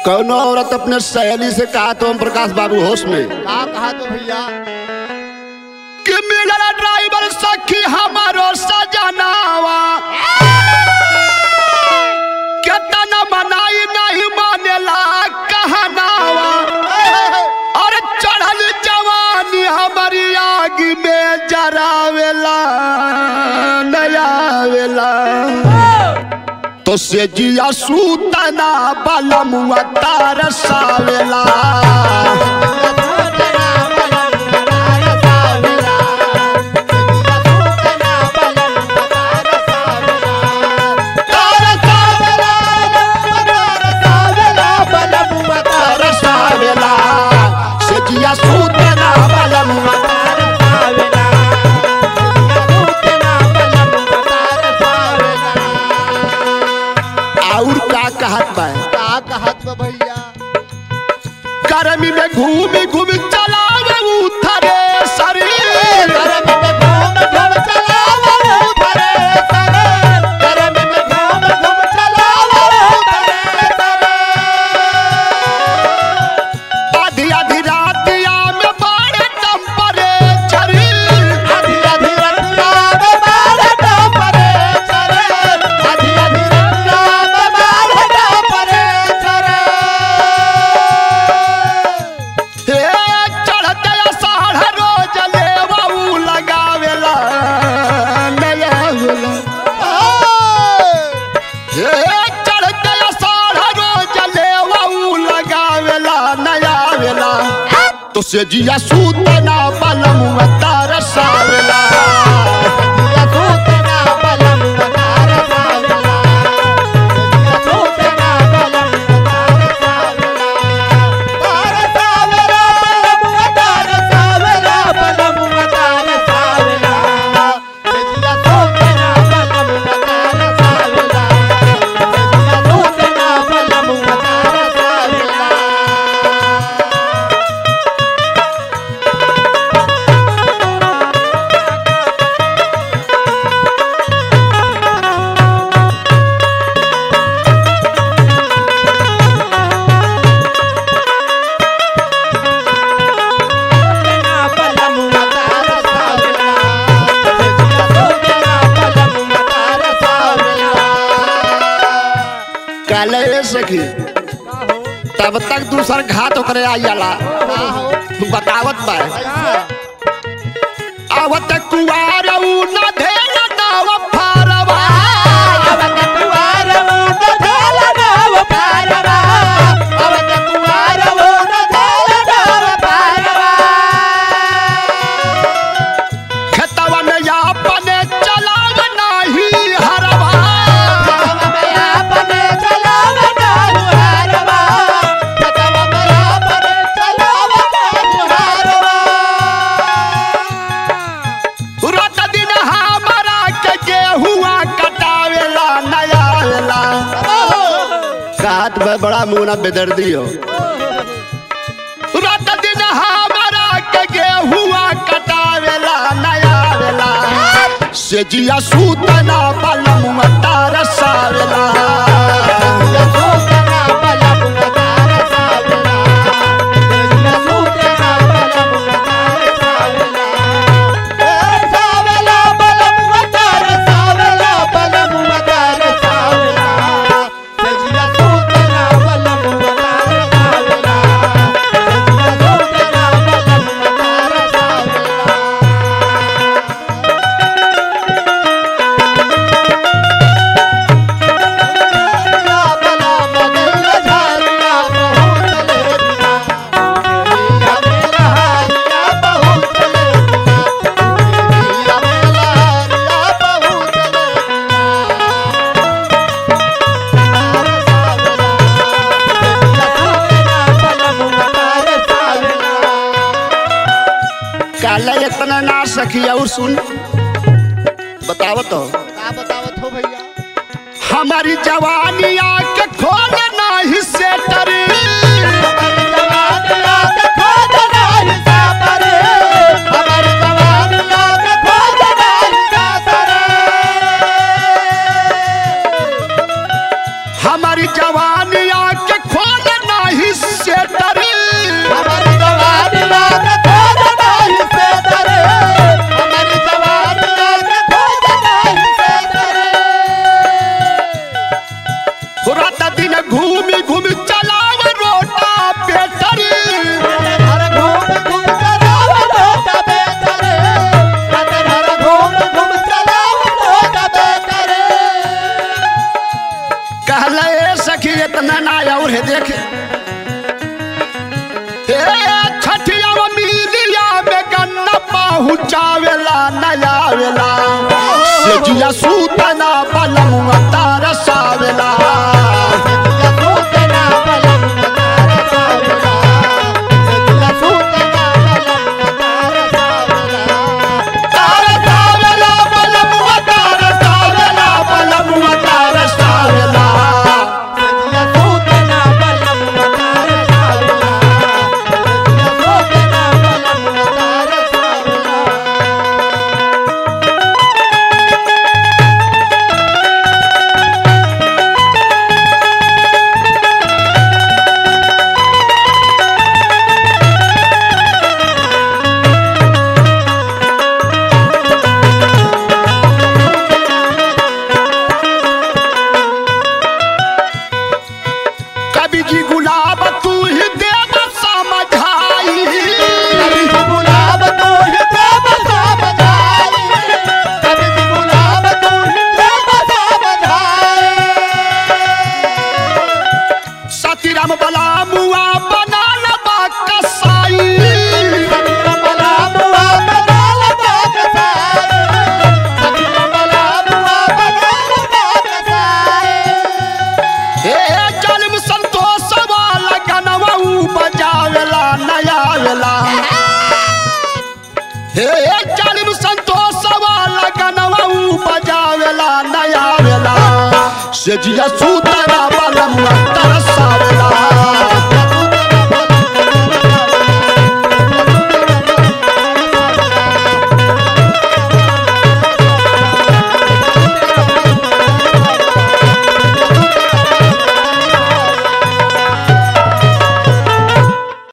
कौनो औरत अपने सहेली से कहा तो ओम प्रकाश बाबू होश में कहा तो भैया कि मिलल ड्राइवर सखी हमारो सजनावा केतना मनाई नहीं मानेला कहनावा और चढ़ल जवानी हमारी आग में जरावेला नयावेला तो से जिया सूतना बलमुआ तारसावेला कहत बा भैया गर्मी में घूमी घूमी चलावे उथरे शरीर गर्मी में घूम घूम चलावे उथरे शरीर गर्मी में घूम घूम चलावे उथरे शरीर आधी आधी रातिया में बड़े टेम्परेचर आधी आधी रातिया में बड़े टेम्परेचर आधी आधी रातिया में बड़े टेम्परेचर तो से जिया सूतना बलमुआ तारसावेला जिया सूतना बलमुआ तारसावेला जिया सूतना बलमुआ तारसावेला बलमुआ तारसावेला बलमुआ तारसावेला जिया सूतना बलमुआ तारसावेला जिया सूतना बलमुआ तारसावेला सखी तब तक दूसर घाट करे आई जाला बतावत बा आवत कुवार न धेल नाव फारवा आवत कुवार न धेल नाव फारवा आवत कुवार न धेल नाव फारवा खेतवा में अपने चलाव नाही हरवा बड़ा मुना बेदर्दी हो रात दिन हमारा के गेहुआ कटावेला नयावेला से जिया सूतना बलमुआ तारसावेला सूतना बलमुआ तारसावेला जिया सूतना बलमुआ तारसावेला तारसावेला बलमुआ तारसावेला बलमुआ तारसावेला जिया सूतना बलमुआ तारसावेला जिया सूतना बलमुआ तारसावेला काला इतना ना सखी और सुन बतावत हो का बतावत हो भैया हमारी जवानी आके खोल नाही से डरे हमारी जवानी आके खोल नाही से डरे हमारी जवानी आके खोल नाही से डरे हमारी जवानी आके खोल से जिया सूतना बलमुआ तरसावेला से जिया सूतना बलमुआ तरसा